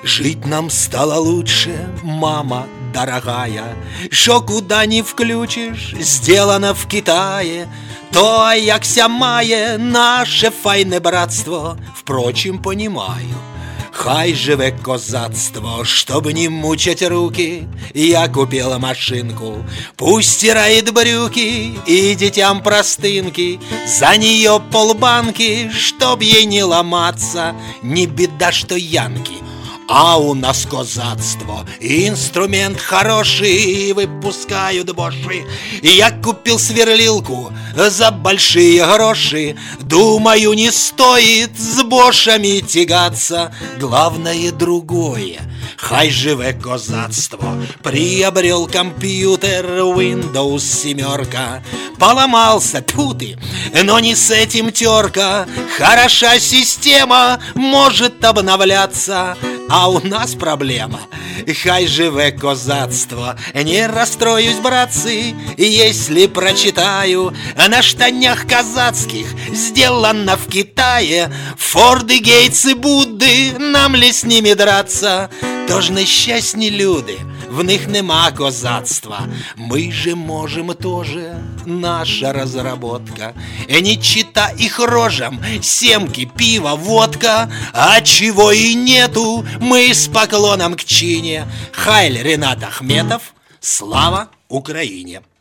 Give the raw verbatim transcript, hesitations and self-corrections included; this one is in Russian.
Жить нам стало лучше, мама дорогая, что куда ни включишь, сделано в Китае. То, як ся має наше файне братство, впрочем, понимаю. Хай живе козацтво, чтоб не мучать руки. Я купила машинку, пусть стирает брюки и детям простынки. За нее полбанки, чтоб ей не ломаться. Не беда, что янки, а у нас козацтво. Инструмент хороший, выпускают боши. Я купил сверлилку за большие гроши. Думаю, не стоит с бошами тягаться. Главное другое, хай живе козацтво. Приобрел компьютер Windows семерка. Поломался, тьфу ты, но не с этим терка. Хороша система, может обновляться. А у нас проблема, хай живе козацтво. Не расстроюсь, братцы, если прочитаю на штанях казацких сделано в Китае. Форды, Гейтсы, Будды, нам ли с ними драться? Тож нещасні люди, в них нема козацтва. Мы же можем тоже, наша разработка. Не чита их рожам, семки, пиво, водка. А чего и нету, мы с поклоном к чине. Хайль Ренат Ахметов, слава Украине!